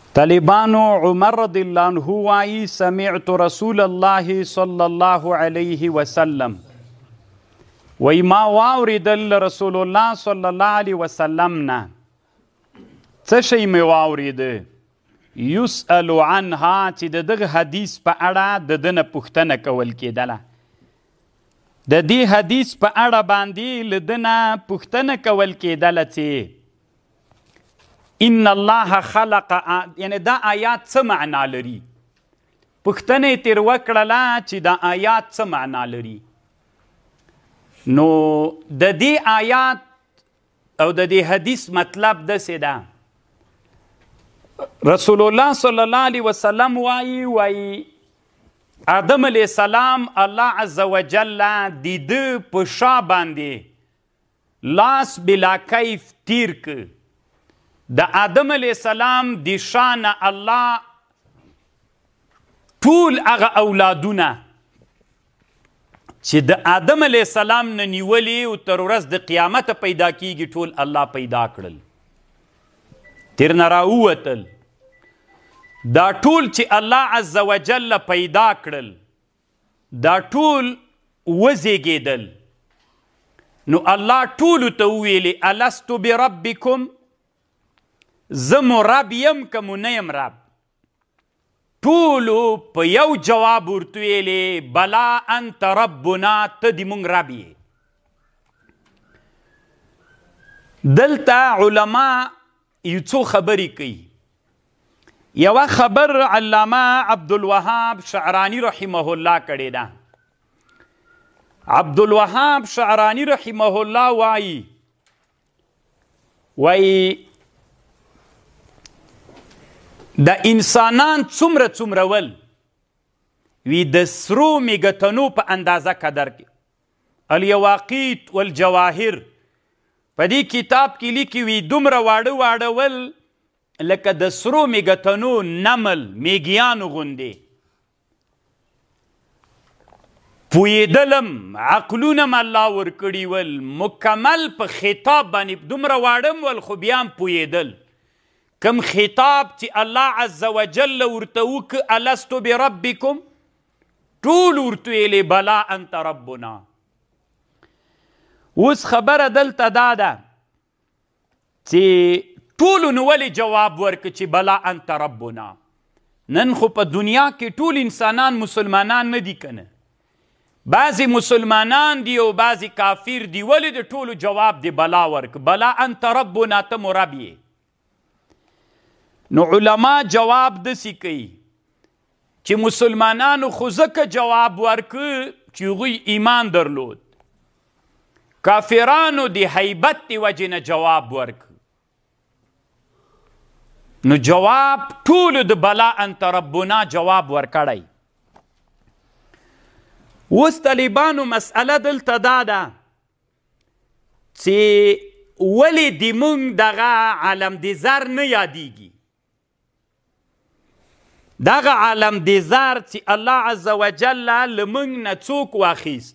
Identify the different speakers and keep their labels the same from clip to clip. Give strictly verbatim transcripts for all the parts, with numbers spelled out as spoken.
Speaker 1: طالبانو عمر رضی الله عنه وایي سمعت رسول الله صلی الله علیه وسلم وی ما واوریدل رسول الله صلی الله علیه وسلم نه څه شی مې واوریده یسأل عنها چې د دغه حدیث په اړه د ده نه پوښتنه کول کېدله د دې حدیث په اړه باندې له ده نه پوښتنه کول کېدله چې ان الله خلق یعنی دا آیات څه معنا لري پوښتنه یې ترې وکړله چې دا آیات څه معنا لري نو د دې آیات او د دې حدیث مطلب داسې ده رسول الله صلی الله علیه وسلم وایي وایي آدم علیه السلام الله عز وجل د ده په شا باندې لاس بلا کیف تیر که د آدم علیه السلام د شا نه الله ټول هغه اولادونه چې د آدم علیه السلام نه نیولې او تر ورځ د قیامته پیدا کیږي ټول الله پیدا کړل تر نه راووتل دا ټول چې الله عز وجل پیدا کړل دا ټول وزیږېدل نو الله ټولو ته وویلې الستو بربکم زه مو رب یم که مو نه یم رب ټولو په یو جواب ورته ویلې بلا انت ربنا ته د مونږ رب یې دلته علما یو څو خبرې کوي یوه خبر علامه عبدالوهاب شعرانی رحمه الله کړې ده عبدالوهاب شعرانی رحمه الله وایي وایي د انسانان څومره څومره ول وی د سرو میګتنو په اندازه قدر کې الیواقیت والجواهر په دې کتاب کې لیکي وی دومره واړه واړه ول لکه د سرو میګتنو نمل میګیانو غوندې پویدلم عقلونم الله ورکړي ول مکمل په خطاب باندې دومره واړه ول خو بیا هم پویدل کم خطاب چې الله عز وجل ورته وکړه الستو بربکم ټول ورته ویلې بلا انت ربنا اوس خبره دلته دا ده چې ټولو نو ولې جواب ورکړه چې بلا انت ربنا نن خو په دنیا کې ټول انسانان مسلمانان نه دي کنه بعضې مسلمانان دي او بعضې کافر دي ولې د ټولو جواب دی بلا ورکړه بلا انت ربنا ته مو رب یې نو علما جواب دسی کوي چې مسلمانانو خو ځکه جواب ورکه چې هغوی ایمان درلود کافرانو د هیبت د وجې نه جواب ورکه نو جواب ټولو د بلا انت ربنا جواب ورکړی اوس طالبانو مسئله دلته دا ده چې ولې د مونږ دغه عالم د زر نه یادیږي دغه عالم د زر چې الله عز وجل له موږ نه څوک واخیست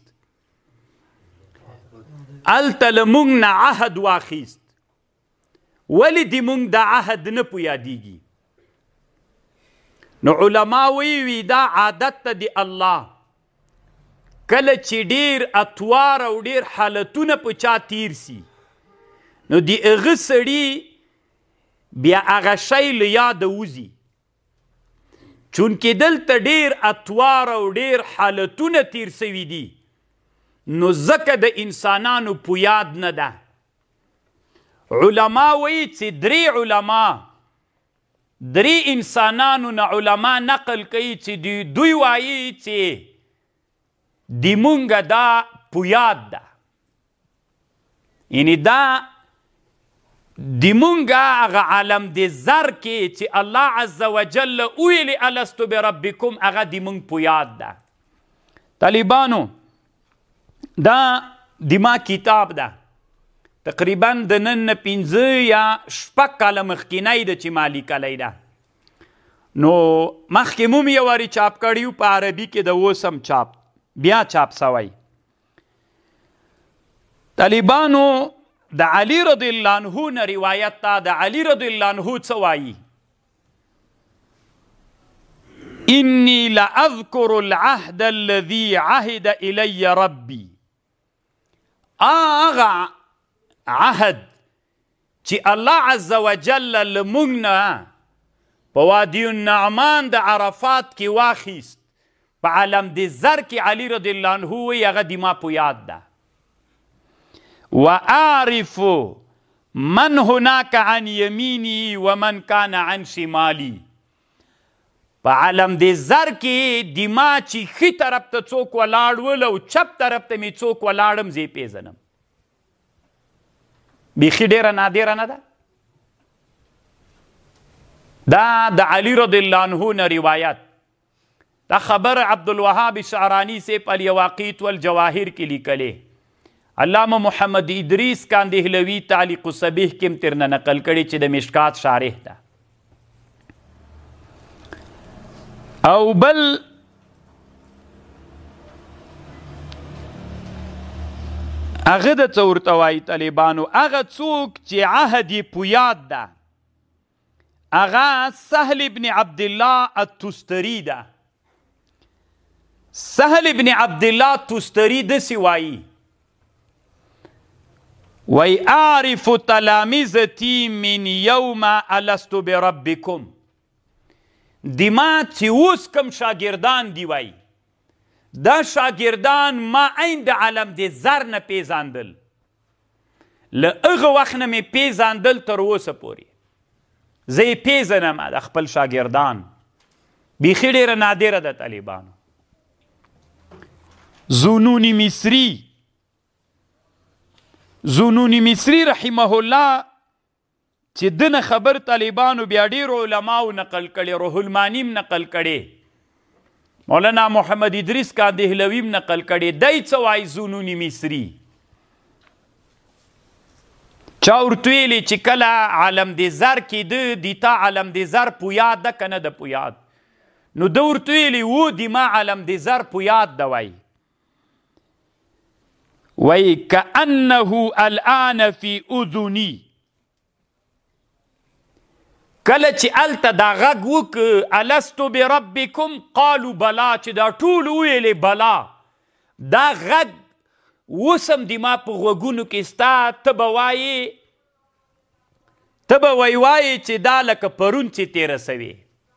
Speaker 1: هلته له موږ نه عهد واخیست ولې د موږ د عهد نه په یادیږي نو علما وی دا عادت ته د الله کله چې ډیر اتوار او ډیر حالتونه په چا تیر سي نو د هغه سړي بیا هغه شی له یاده وځي چونکې دلته ډیر اتوار او ډیر حالتونه تیر سوي دي نو ځکه د انسانانو په یاد نه ده علما وایي چې درې علما درې انسانانو نه علما نقل کوي چې دوی وایي چې د مونږه دا په یاد ده یعنی دا د مونږه هغه عالم د زر کې چې الله عز وجل ویلې الستو بربکم هغه د مونږ په یاد ده طالبانو دا د ما کتاب ده تقریبا د نن نه پنځه یا شپږ کاله مخکینی ده چې ما لیکلی ده نو مخکې مو مې یو وارې چاپ کړي په عربي کې د اوس هم چاپ بیا چاپ سوی طالبانو د علی رضی الله عنه نه روایت تا د علی رضی الله عنه څه وایي انی لاذکر العهد الذي عهد الی ربی، آغا عهد چې الله عز وجل لمونږ نه په وادي النعمان د عرفات کې واخیست، په علم د زر کې علی رضی الله عنه وی هغه د ما په یاد ده. واعرف من هناک عن یمینی ومن کان عن شمالی، په عالم د زر کې د ما چې ښي طرف ته څوک ولاړ ول او چپ طرف ته مې څوک ولاړم زه یې پیژنم. بیخي ډېره نادره نه ده؟ دا د علي رضی الله عنه نه روایت. دا خبر عبدالوهاب شعرانی صاحب الیواقیت والجواهر کې لیکلې، علامه محمد ادریس کاندهلوي تعلیق الصبیح کې هم ترنه نقل کړي چې د مشکات شارح ده. او بل هغه د څه ورته وایي طالبانو، هغه څوک چې عهد یې په یاد ده هغه سهل ابن عبدالله التستري ده. سهل ابن عبدالله التستري داسې وایي، وی اعرف تلامذتي من یوم الست بربکم، دی ما چې اوس کم شاگردان دی وایي دا شاگردان ما عین د علم د زر نه پیژاندل، له هغه وخت نه مې پیژاندل تر اوسه پورې زه یې پیژنم د خپل شاگردان. بیخي ډېره نادره ده طالبانو. زونونی مصری زونونی مصری رحمه الله چې دنه خبر طالبانو بیا ډېرو علماو نقل کړي، روح المانی نقل کړي، مولانا محمد ادریس کاندهلوي نقل کړي. دی څه وایي زونونی مصری؟ چا ورته ویلي چې کله عالم د زر کېده د تا عالم د زر په یاد ده که نه ده په یاد؟ نو ده ورته ویلي و د ما عالم د زر په یاد ده. وایي وایي کانه الان فی اذنی، کله چې هلته دا غږ وکړه الستو بربکم قالو بلا، چې دا ټول وویلې بلا، دا غږ اوس هم د ما په غوږونو کې ستا، ته به وایې ته به وی وایې چې دا لکه پرون چې تېره سوې.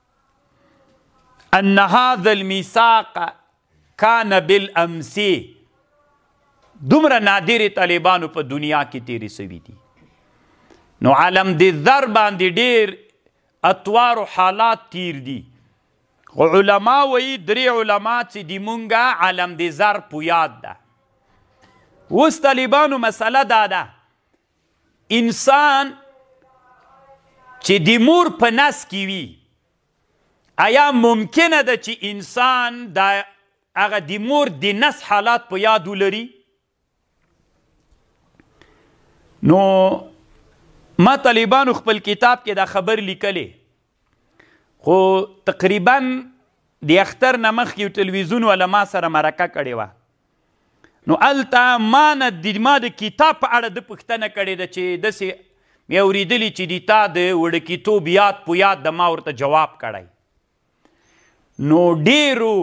Speaker 1: ان هذا الميثاق کان بالامسی، دومره نادرې طالبانو په دنیا کې تېرې سوي دي. نو عالم د ذر باندې ډېر اتوار و حالات تیر دي، خو علما وایي درې علما چې د مونږه عالم د زر په یاد ده. اوس طالبانو مسله دا ده، انسان چې د مور په نس کې وي، آیا ممکنه ده چې انسان د هغه د مور د نس حالات په یاد ولري؟ نو ما طالبانو خپل کتاب کې دا خبر لیکلې، خو تقریبا د اختر نه مخکې یو تلویزیون والا ما سره مرکه کړې وه. نو هلته ما نه د ما د کتاب په اړه د پوښتنه کړې ده چې داسې مې اورېدلي چې د تا د وړکیتوب یاد په یاد ده، ما ورته جواب کړی. نو ډېرو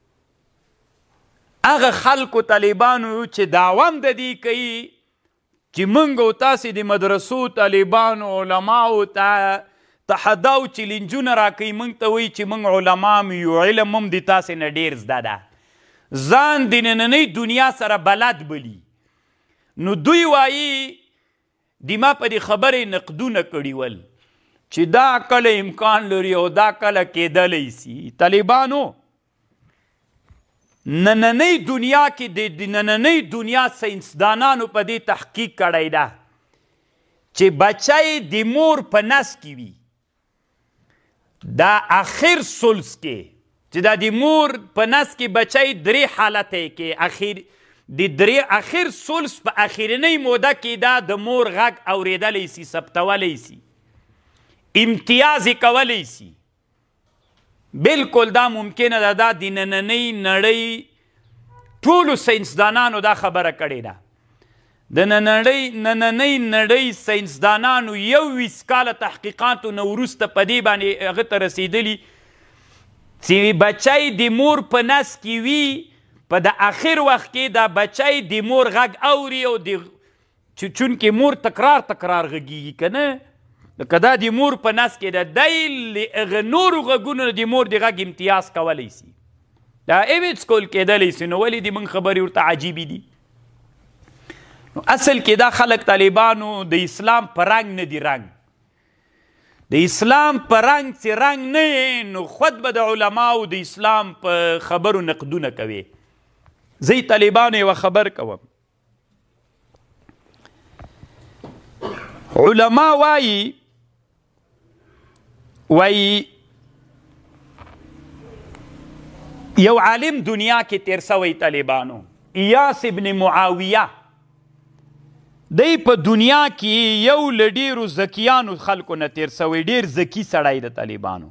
Speaker 1: هغه خلکو طالبانو چې دعوه هم د دې کوي چې موږ او تاسې د مدرسو طالبانو علماو ته تحدا او چیلنجونه راکوي، موږ ته وایي چې موږ علما م یو، علم هم د تاسې نه ډېر زده ده، ځان د نننۍ دنیا سره بلد بلي. نو دوی وایي د ما په دې خبرې نقدونه کړي ول چې دا کله امکان لري او دا کله کېدلی سي. طالبانو نننۍ دنیا کې د نننۍ دنیا ساینسدانانو په دې تحقیق کړی ده چې بچی د مور په نس کې وي، دا اخر سلس کې چې دا د مور په نس کې بچی درې حالته کې اخیر د درې اخر سلس په اخرنۍ موده کې دا د مور غږ اورېدلی سي، ثبتولی سي، امتیاز یې کولی سي. بلکل دا ممکنه ده دا د نننۍ نړۍ ټولو ساینسدانانو دا خبره کړې ده. د نننۍ نړۍ ساینسدانانو یو ویس کاله تحقیقاتو نه وروسته په دې باندې هغه ته رسېدلي چې بچی د مور په نس کې وي په د آخر وخت کې دا بچی د مور غږ اوري او د چونکې مور تکرار تکرار غږیږي که نه که دا د مور په نس کې ده دی له هغه نورو غږونو د مور د غږ امتیاز کولی سي دا ایویټ سکول کېدلی سي نو ولې د موږ خبرې ورته عجیبې دي نو اصل کې دا خلک طالبانو د اسلام په رنګ نه دي رنګ د اسلام په رنګ چې رنګ نه یې نو خود به د علماو د اسلام په خبرو نقدونه کوي زه طالبانو یوه خبر کوم علما وایي وایي یو عالم دنیا کې تیر سوی طالبانو ایاس ابن معاویه دی په دنیا کې یو له ډېرو ذکیانو خلکو نه تیر سوی ډېر ذکي سړی د طالبانو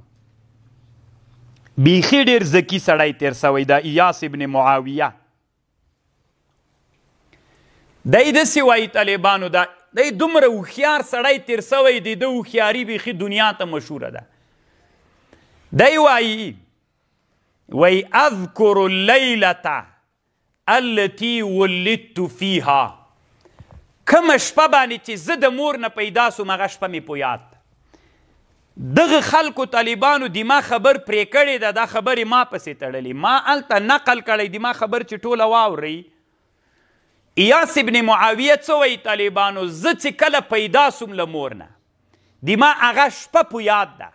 Speaker 1: بیخي ډېر ذکي سړی تیر سوی دا ایاس ابن معاویه دی داسې وایي طالبانو دا دی دومره هوښیار سړی تیر سوی دی د هوښیاري بیخي دنیا ته مشهوره ده دی وایي وی اذکر اللیلة التي ولدت فیها کومه شپه باندې چې زه د مور نه پیدا سوم هغه شپه مې په یاد دغه خلکو طالبانو د ما خبر پرې کړې ده دا خبرې ما پسې تړلې ما هلته نقل کړی د ما خبر چې ټوله واورئ ایاس ابن معاویه څه وایي طالبانو زه چې کله پیدا سوم له مور نه د ما هغه شپه په یاد ده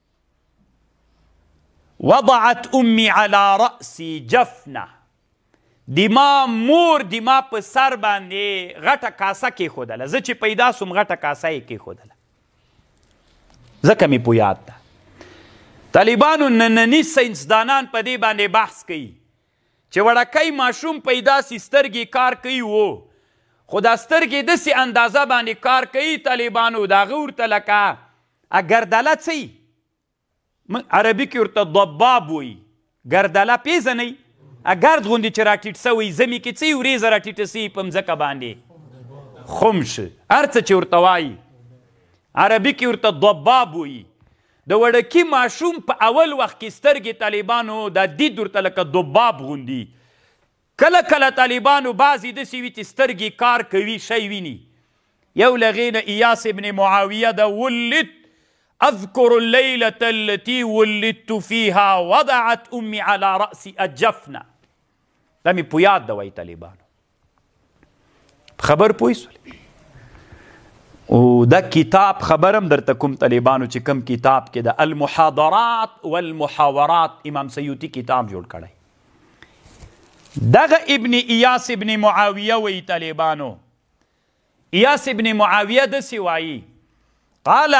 Speaker 1: وضعت امي على رأسي جفنه د ما مور د ما په سر باندې غټه کاسه کېښودله زه چې پیدا سوم غټه کاسه یې کېښودله ځکه مې په یاد ده طالبانو ننني ساینسدانان په دې باندې بحث کوي چې وړکی ماشوم پیدا سي سترګې کار کوي و خو دا سترګې داسې اندازه باندې کار کوي طالبانو د هغه ورته لکه ګردله څه عربي کې ورته ضباب وایي ګردله پیژنئ ګرد غوندې چې راټیټ سوی زمې کې څه وریځه راټیټه سوي په مځکه باندې خم شه هر څه چې ورته وایي عربي کې ورته ضباب وایي د وړکي ماشوم په اول وخت کې سترګې طالبانو دا دید ورته لکه ضباب غوندي کله کله طالبانو بعضې داسې وي چې سترګې کار کوي شی ویني یو له هغې نه ایاس ابن معاویه ده ولد اذكر الليلة التي ولدت فيها وضعت امي على رأسي الجفنه دا مې په یاد ده وایي طالبانو خبر پوه سولې او دا کتاب خبرم درته کوم طالبانو چې کوم کتاب کې د المحاضرات والمحاورات امام سیوطي کتاب جوړ کړی دغه ابن ایاس ابن معاویه وایي طالبانو ایاس ابن معاویه داسې وایي قال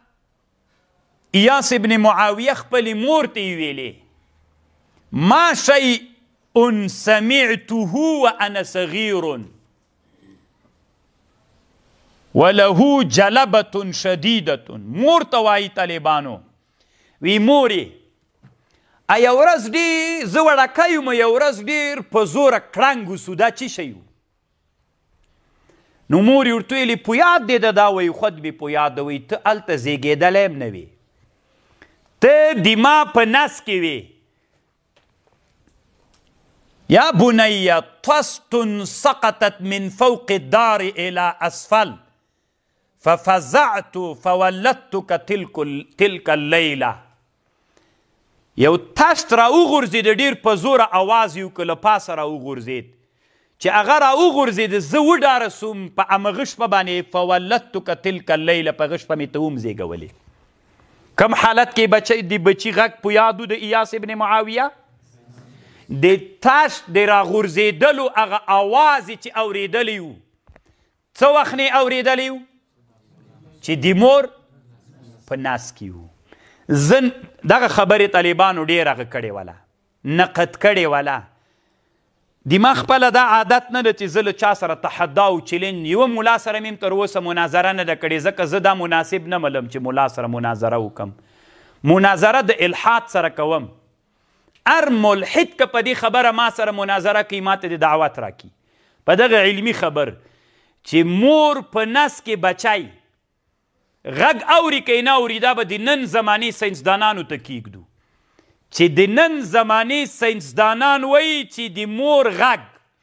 Speaker 1: ایاس ابن معاویه خپل مور ته یې ویلې ما شیء سمعته وانا صغیر وله جلبة شدیدة مور ته وایي طالبانو وی مورې یو ورځ ډېر زه وړکی یم یو ورځ ډېر په زوره کړنګ وسو دا څه شی و نو مور یې ورته ویلې په یاد دی ده دا وایي خود مې په یاد ده وایي ته هلته زیږېدلی هم نه وې ته د ما په نس کې وې یا بنی طست سقطت من فوق الدار الى اسفل ففزعت فولدتك تلك الليله یو تشت را وغورځېد ډېر په زوره اواز یې وکړه له پاسه را وغورځېد چې هغه را وغورځېد زه وډاره سوم په همغه شپه باندې فولدتک تلک اللیله په هغه شپه مې ته هم زېږولې کم حالت کې بچی د بچي غږ په یادو د ایاس ابن معاویه د تشت د راغورځېدلو هغه اواز چې اورېدلی و څه وخت نه اورېدلی و چې د مور په ناس کې و زن دغه خبرې طالبانو ډېر هغه کړې وله نقد کړې وله دماغ خپله دا عادت نه ده چې زه له چا سره تحدا او چلنج یوه ملا سره مې هم تر اوسه مناظره نه ده کړې ځکه زه دا مناسب نه ملم چې ملا سره مناظره وکم مناظره د الحاد سره کوم هر ملحد که په دې خبره ما سره مناظره کوي ما ته د دعوت راکړي په دغه علمي خبر چې مور په نس کې بچی غږ اوري که نه اوري دا به د نن زمانې ساینسدانانو ته کیږدو چې د نن زمانې ساینسدانان وایي چې د مور غږ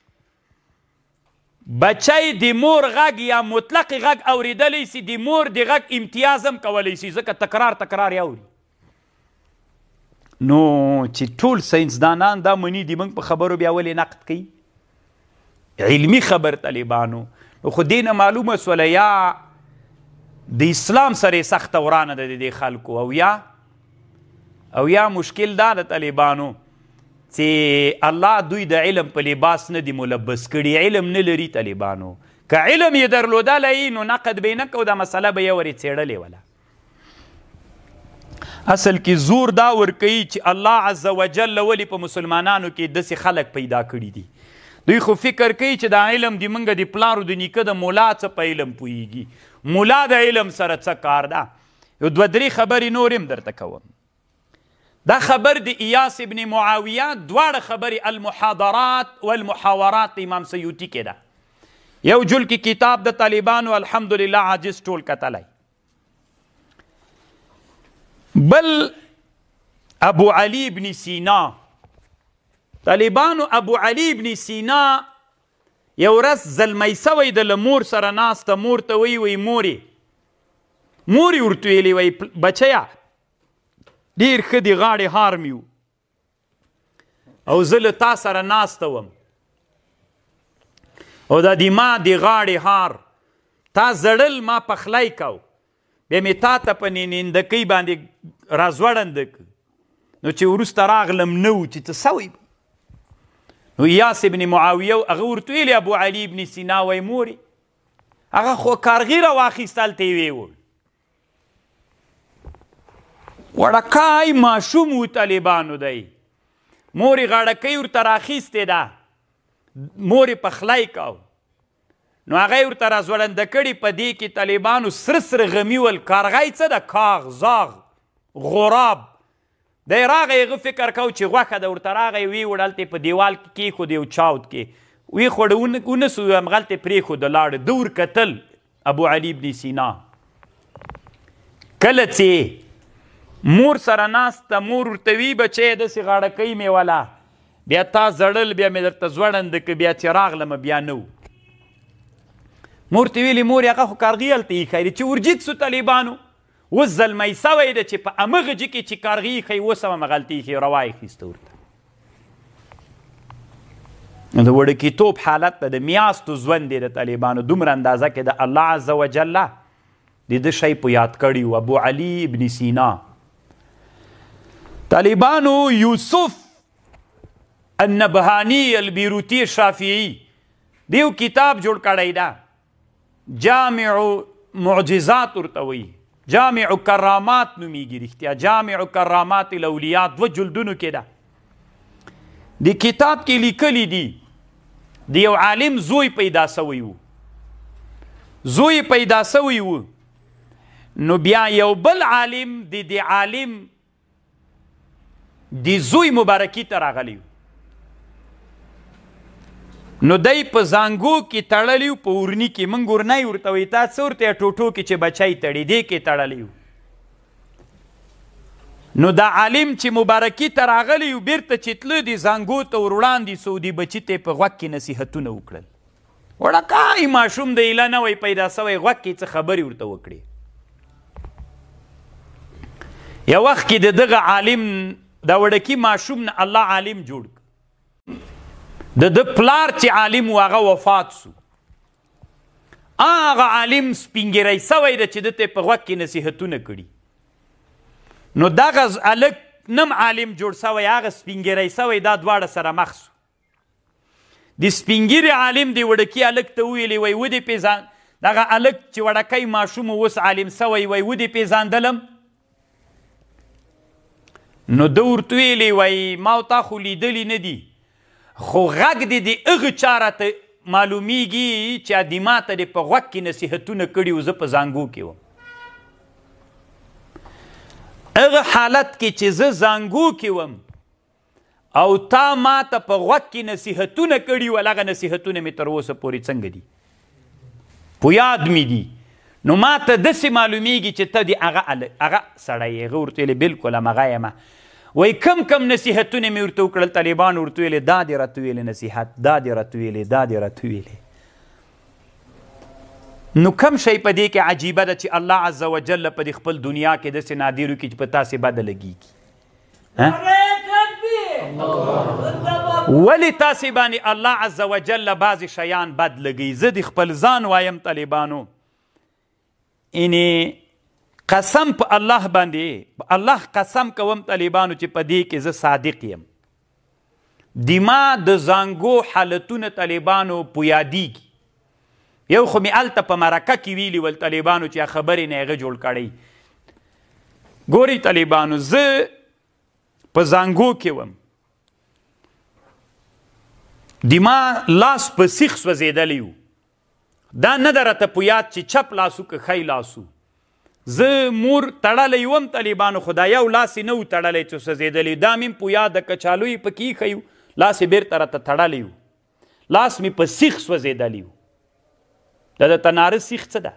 Speaker 1: بچی د مور غږ یا مطلق غږ اورېدلی سي د مور د غږ امتیاز هم کولی سي ځکه تکرار تکرار یې اوري. نو چې ټول ساینسدانان دا مني د موږ په خبرو بیا ولې نقد کوي؟ علمي خبر طالبانو. نو خو دې نه معلومه سوله یا د اسلام سره یې سخته ورانه ده د دې خلکو او یا او یا مشکل دا د طالبانو چې الله دوی د علم په لباس نه دی ملبس کړي، علم نه لري طالبانو. که علم یې درلودلی نو نقد به یې نه کو، دا مسله به یې ورې څېړلې وله. اصل کې زور دا ورکوي چې الله عز وجل ولې په مسلمانانو کې داسې خلک پیدا کړي دي. دوی خو فکر کوي چې دا علم د منګه د پلارو د نیکه د مولا څه په علم پوهیږي. مولا د علم سره څه کار ده؟ یو دوه درې خبرې نور هم درته کوم. دا خبر د ایاس ابن معاویه دواړه خبرې المحاضرات والمحاورات امام سیوطي کې ده. یو جل کې کتاب د طالبانو الحمدلله عاجز ټول کتلی. بل ابو علي ابن سینا، طالبانو ابو علي ابن سینا یو ورځ زلمی سوی د له مور سره ناسته، مور ته وی وی مورې مورې ورته ویلې وی بچیه ډېر ښه د غاړې هار مې و او زه له تا سره ناسته وم او دا د ما د غاړې هار تا زړل ما پخلی کو، بیا مې تا ته په نندکۍ باندې رازوړنده که. نو چې وروسته راغلم نه و چې ته سوی. نو ایاس ابن معاویه هغه ورته ویلې ابو علي ابن سینا وی مورې هغه خو کارغي راواخیست هلته یې ویول. وړکای ماشوم و طالبانو دی، مورې غاړکۍ ورته راخیستې ده، مورې پخلی کو. نو هغه یې ورته رازوړنده کړي. په دې کې طالبانو سره سره غمي ول. کارغی څه ده؟ کاغ، زاغ، غراب. دی راغی هغه فکر کو چې غوښه ده، ورته راغی ویې وړ هلته په دیوال کې کېښود یو چاود کې ویې خوړه ونه سو همغلته پرېښوده لاړه. ده ورکتل ابو علي ابن سینا. کله چې مور سره ناسته مور ورته وي بچی داسې غاړکۍ مې وله، بیا تا زړل، بیا مې درته زوړنده که، بیا چې راغلم بیا نه و. مور ته ویلې مورې هغه خو کارغي هلته ایښی دی. چې ورجیت سو طالبانو اوس زلمی سوی ده چې په همغه جي کې چې کارغي ایښی اوس هم همغلته ایښی روا ایښیسته ورته. نو د وړکیتوب حالت ته د میاشتو ژوند دی د طالبانو دومره اندازه کې د الله عز وجل د ده شی په یاد کړي و. ابو علي ابن سینا. طالبانو یوسف النبهانی البیروتی شافعی دیو کتاب جوړ کړی ده، جامع معجزات ورته وایي، جامع کرامات نومیږي. رښتیا جامع کرامات الاولیاء دوه جلدونو کې ده. د کتاب کې لیکلی دي د یو عالم زوی پیدا سوی و، زوی پیدا سوی و. نو بیا یو بل عالم د د عالم د زوی مبارکي ته راغلی و. نو دی په زانګو کې تړلی و، په ورني کې. موږ ورنی ورته وایي، تا څه ورته ټوټو کې چې بچی تړي دې کې تړلی و. نو دا عالم چې مبارکي ته راغلی و بیرته چې تله د زانګو ته ور وړاندې سو، د بچي ته یې په غوږ کې نصیحتونه وکړل. وړکای ماشوم د ایله نوی پیدا سوی، غوږ کې څه خبرې ورته وکړې. یو وخت کې د دغه عالم دا وړکي ماشوم نه الله عالم جوړ کړ. د د پلار چې عالم و هغه وفات سو. هغه عالم سپینګیری سوی ده چې ده ته په غوږ کې نصیحتونه کړي. نو دغه هلک نم عالم جوړ سوی، هغه سپینګیری سوی، دا دواړه سره مخ سو. د سپینګیري عالم د وړکي هلک ته وویلې وی ودې پیژان دغه هلک چې وړکی ماشوم اوس عالم سوی وی ودې پیژاندلم. نو ده ورته ویلې وی ما او تا خو لیدلي نه دي، خو غږ دې د هغه چا راته معلومیږي چې ادي ما ته دې په غوږ کې نصیحتونه کړي و، زه په زانګو کې وم. هغه حالت کې چې زه زانګو کې وم او تا ما ته په غوږ کې نصیحتونه کړي ول، هغه نصیحتونه مې تر اوسه پورې څنګه دي په یاد مې دي. نو ما ته داسې معلومیږي چې ته د هغه هغه سړی یې. هغه ورته ویلې بلکل همغه یم. وایي کم کم نصیحتونه مې ورته وکړل طالبانو ورته ویلې دا دې راته ویلې نصیحت دا دې راته ویلې دا دې راته ویلې نو کم شی په دې کې عجیبه ده چې الله عز وجل په دې خپل دنیا کې داسې نادرو کې چې په تاسې بده لګېږي ولې تاسې باندې الله عز وجل بعضې شیان بد لګوي زه د خپل ځان وایم طالبانو اینې قسم په الله باندې الله قسم کوم طالبانو چې په دې کې زه صادق یم دما د زانګو حالتونه طالبانو په یادېږي یو خو مې هلته په مرکه کې ویلي ول طالبانو چې خبرې نه هغه جوړ کړی ګورئ طالبانو زه په زانګو کې وم دما لاس په سیخ سوځېدلی و دا نه ده راته په یاد چې چپ لاسو که ښی لاسو زه مور تړلی وم طالبانو خو دا یو لاس یې نه و تړلی چې سوځېدلی دا مې په یاد د کچالو یې پکې ایښی و لاس یې بېرته راته تړلی و لاس مې په سیخ سوځېدلی و دا د تناره سیخ څه ده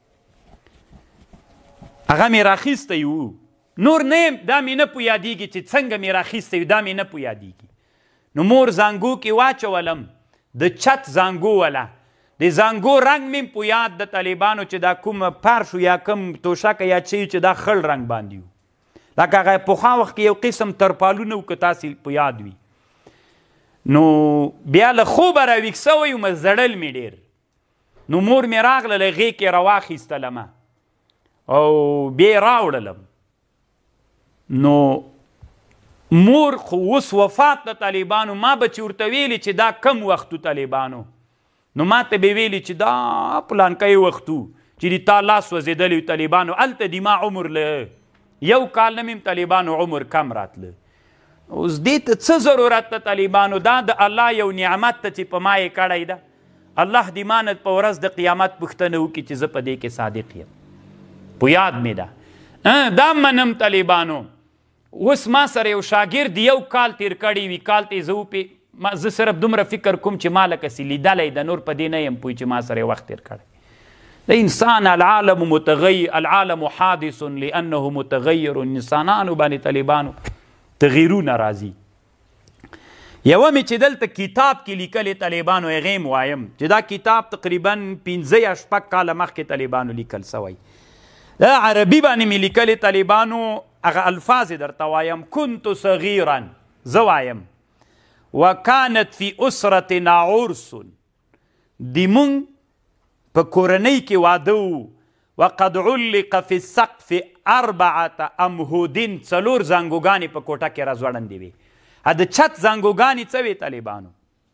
Speaker 1: هغه مې راخیستی و نور نه یم دا مې نه په یادېږي چې څنګه مې راخیستی و دا مې نه په یادېږي نو مور زانګو کې واچولم د چت زانګو وله د زانګو رنګ مې په یاد د طالبانو چې دا کوم پارش یا کوم توشکه یا چې چې دا خړ رنګ باندې و لکه هغه پخوا وخت کې یو قسم ترپالونه و که تاسې په یاد وي نو بیا له خوبه راویښ سوی وم زړل مې ډېر نو مور مې راغله هغې کې راواخیستلمه او بیا یې راوړلم نو مور خو اوس وفات د طالبانو ما به چې ورته ویلي چې دا کم وخت و طالبانو نو ما ته به ویلي چې دا پلانکی وخت و چې د تا لاس وځېدلی و طالبانو هلته د ما عمر له یو کال نه مې طالبانو عمر کم راتله اوس دې ته څه ضرورت ده طالبانو دا د الله یو نعمت ته چې په ما یې کړی ده الله دې ما نه په ورځ د قیامت پوښتنه وکړي چې زه په دې کې صادق یم په یاد مې ده دا منم طالبانو اوس ما سره یو شاګرد یو کال تیر کړی وي کال ته زه وپې زه صرف دومره فکر کوم چې ما لکه سې لیدلی ده نور په دې نه یم پوه چې ما سره وخت تیر کړی د انسان العالم متغیر العالم حادث لانه متغیر انسانانو باندې طالبانو تغیرونه راځي یوه مې چې دلته کتاب کې لیکلې طالبانو هغې م وایم چې دا کتاب تقریبا پنځه یا شپږ کاله مخکې طالبانو لیکل سوی دا عربي باندې مې لیکلې طالبانو هغه الفاظ یې درته وایم كنت صغیرا زه وایم وکانت فی اسرتنا عرس د مونږ په کورنۍ کې واده و وقد علق فی السقف اربعة امهودین څلور زانګوګانې په کوټه کې راځوړندې وې د چت زانګوګانې څه وې طالبانو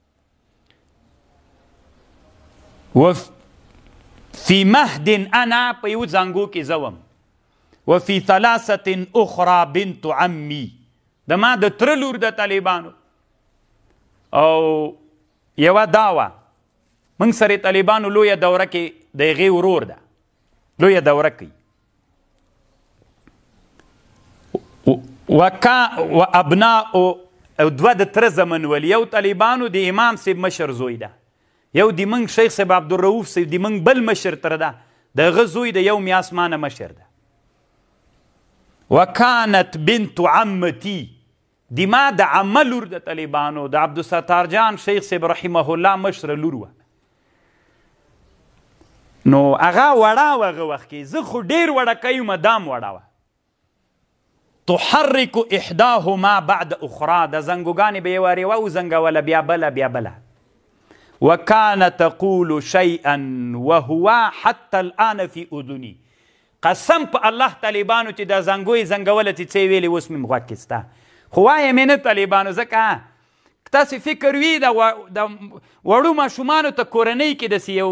Speaker 1: وفي مهد انا په یو زانګو کې زه وم وفي ثلاثة اخرى بنت عمي د ما د تره لور د طالبانو او یوه دا وه موږ سره طالبانو لویه دوره کې د هغې ورور ده لویه دوره کوي وابناء او دوه د تره زمنول یو طالبانو د امام صاحب مشر زوی ده یو د موږ شیخ صاحب عبدالرؤف صاحب د موږ بل مشر تره ده د هغه زوی د یو مې اسمانه مشر ده وکانت بنت عمتي د ما د عمه لور د طالبانو د عبدالستار جان شیخ صاحب رحمه الله مشره لور وه نو هغه وړه وه هغه وخت کې زه خو ډېر وړکی وم دام وړه وه تحرک احداهما بعد اخرى د زنګوګانې به یې وارېوه وزنګوله بیا بله بیا بله وکانه تقول شیئا وهو حتی الآن فی اذني قسم په الله طالبانو چې دا زنګو یې زنګوله چې څه یې ویلې اوس مې غوږ کې سته خو وایم یې نه طالبانو ځکه تاسې فکر وي د وړو ماشومانو ته کورنۍ کې داسې یو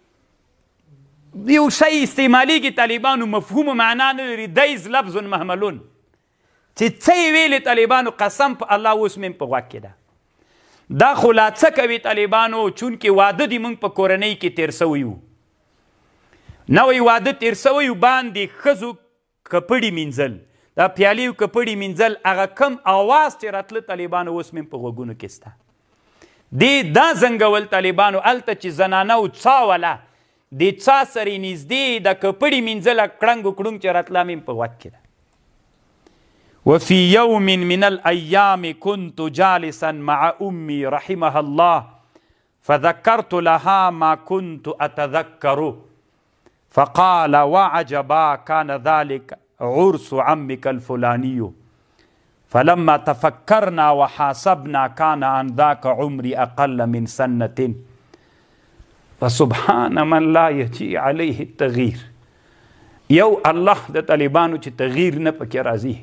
Speaker 1: یو شی استعمالیږي طالبانو مفهوم و معنا نه لري دیز لفظ محملون چې څه یې ویلې طالبانو قسم په الله اوس مې په غوږ کې ده دا خو لا څه کوي طالبانو چونکې واده دې موږ په کورنۍ کې تیر سوی وو نوی واده تیر سوی و باندې ښځو کپړي مینځل دا پیالې و کپړي مینځل هغه کم اواز چې راتله طالبانو اوس مې په غوږونو کې سته دې دا زنګول طالبانو هلته چې زنانه و څا وله دې څا سره یې نږدې د کپړي مینځله کړنګ و کړونګ چې راتله مې په غوږ کې ده وفي يوم من الأيام كنت جالسا مع أمي رحمها الله فذكرت لها ما كنت أتذكر فقال وعجبا كان ذلك عرس عمك الفلاني فلما تفكرنا وحاسبنا كان عن ذاك عمري أقل من سنة فسبحان من لا يجي عليه التغيير. یو الله د طالبانو چې تغییر نه پکې راځي،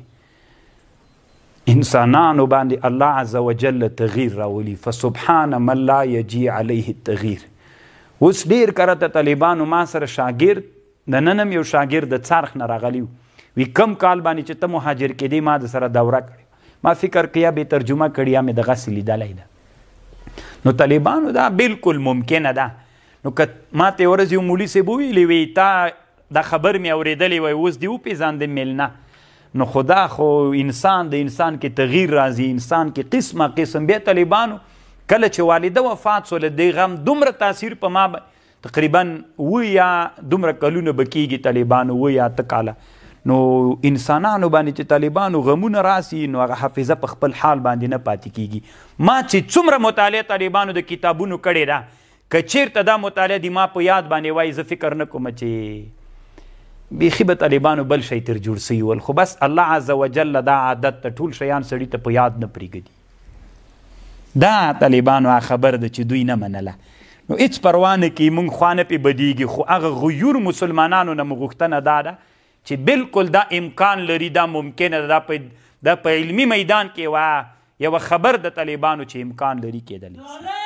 Speaker 1: انسانانو باندې الله عز وجل تغییر راولي. فسبحان من لا يجي عليه التغییر. اوس ډیر کرته طالبانو ما سره شاګرد د ننم یو شاګرد د څرخ نه راغلی وی کم کال باندې چې ته مهاجر کېدی ما د سره دوره کړې، ما فکر کیا به ترجمه کړی یا مې دغسې لیدلی ده. نو طالبانو دا بالکل ممکنه ده. نو که ما ته ورځ یو مولي صاحب وویلې وی تا دا خبر مې اورېدلی وی اوس دې وپېژاندې میلنه. نو خدا خو انسان د انسان کې تغییر راځي، انسان کې قسمه قسم. بیا طالبانو کله چې والده وفات سوله د غم دومره تاثیر په ما تقریبا اوه یا دومره کلونه به کېږي طالبانو اوه یا اته کاله. نو انسانانو باندې چې طالبانو غمونه راسي نو هغه حافظه په خپل حال باندې نه پاتې کېږي. ما چې څومره مطالعه طالبانو د کتابونو کړې ده، که چیرته دا مطالعه د ما په یاد باندې وایي زه فکر نه کوم چې بیخي به طالبانو بل شی تر جوړ سوي ول. خو بس الله عز وجل دا عادت ته ټول شیان سړي ته په یاد نه پرېږدي. دا طالبانو خبر ده چې دوی نه منله. نو هېڅ پروا نه کوي، موږ خوا نه پې بدېږي. خو هغه غیور مسلمانانو نه مو غوښتنه دا ده چې بالکل دا امکان لري، دا ممکنه ده، دا په علمي میدان کې یوه خبر د طالبانو چې امکان لري کېدلی.